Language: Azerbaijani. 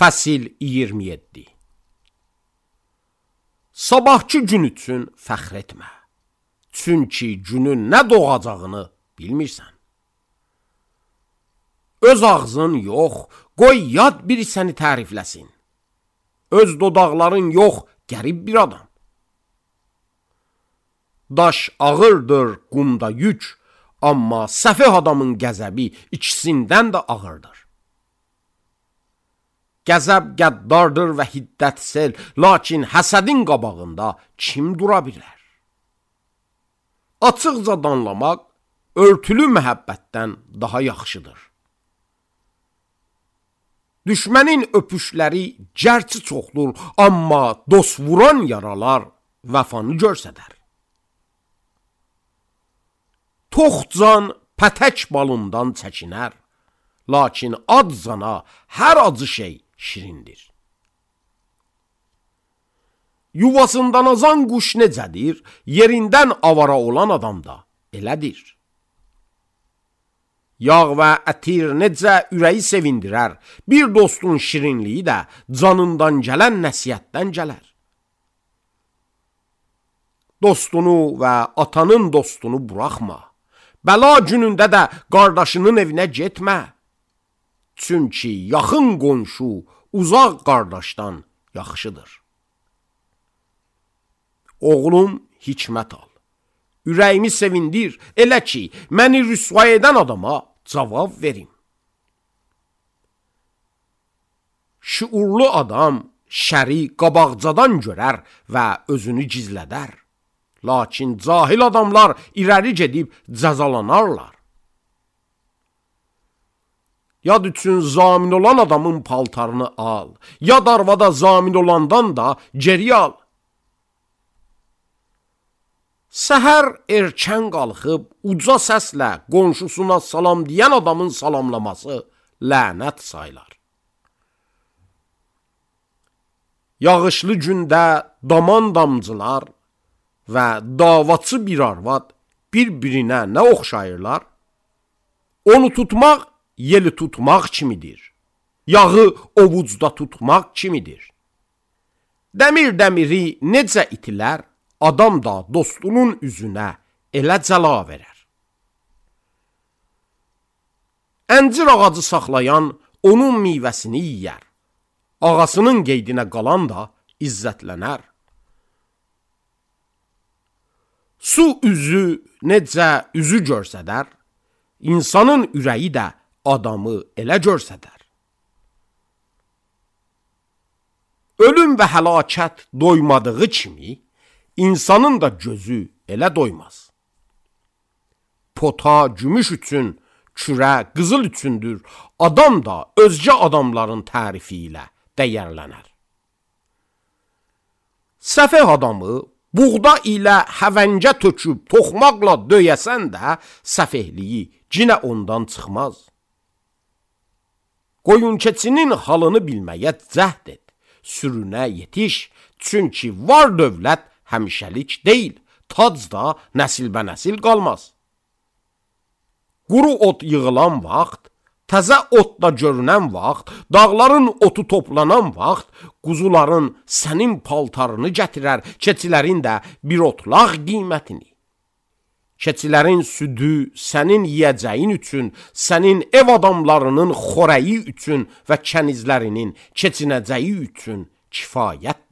Fəsil 27. Sabahçı gün üçün fəxr etmə. Çünki günün nə doğacağını bilmirsən. Öz ağzın yox, qoy yad biri səni tərifləsin. Öz dodaqların yox, qərib bir adam. Daş ağırdır, qumda yük, amma səfeh adamın qəzəbi ikisindən də ağırdır. Qəzəb qəddardır və hiddət sel, lakin həsədin qabağında kim dura bilər? Açıqca danlamaq, örtülü məhəbbətdən daha yaxşıdır. Düşmənin öpüşləri gərçi çoxdur, amma dost vuran yaralar vəfanı görsədər. Toxcan pətək balından çəkinər, lakin adzana hər acı şey şirindir. Yuvasından azan quş necədir, yerindən avara olan adam da elədir. Yağ və ətir necə ürəyi sevindirər, bir dostun şirinliyi də canından gələn nəsihətdən gələr. Dostunu və atanın dostunu buraxma, bəla günündə də qardaşının evinə getmə. Çünki yaxın qonşu uzaq qardaşdan yaxşıdır. Oğlum, hikmət al. Ürəyimi sevindir, elə ki, məni rüsva edən adama cavab verim. Şuurlu adam şəri qabaqcadan görər və özünü gizlədər. Lakin cahil adamlar irəli gedib cəzalanarlar. Yad üçün zamin olan adamın paltarını al, yad arvada zamin olandan da geri al. Səhər erkən qalxıb, uca səslə qonşusuna salam deyən adamın salamlaması lənət saylar. Yağışlı gündə daman damcılar və davaçı bir arvad bir-birinə nə oxşayırlar? Onu tutmaq, yeli tutmaq kimidir. Yağı ovucda tutmaq kimidir. Dəmir-dəmiri necə itilər? Adam da dostunun üzünə elə cəla verər. Əncir ağacı saxlayan onun meyvəsini yiyər. Ağasının qeydinə qalan da izzətlənər. Su üzü necə üzü görsədər, insanın ürəyi də adamı elə görsədər. Ölüm və həlakət doymadığı kimi, İnsanın da gözü elə doymaz. Pota gümüş üçün, kürə qızıl üçündür. Adam da özgə adamların tərifi ilə dəyərlənər. Səfeh adamı buğda ilə həvəncə töküb toxmaqla döyəsən də səfehliyi cinə ondan çıxmaz. Qoyun keçinin halını bilməyə cəhd et, sürünə yetiş, çünki var dövlət həmişəlik deyil, tac da nəsilbənəsil qalmaz. Quru ot yığılan vaxt, təzə ot da görünən vaxt, dağların otu toplanan vaxt, quzuların sənin paltarını gətirər, keçilərin də bir otlaq qiymətini. Keçilərin südü sənin yiyəcəyin üçün, sənin ev adamlarının xorəyi üçün və kənizlərinin keçinəcəyi üçün kifayət.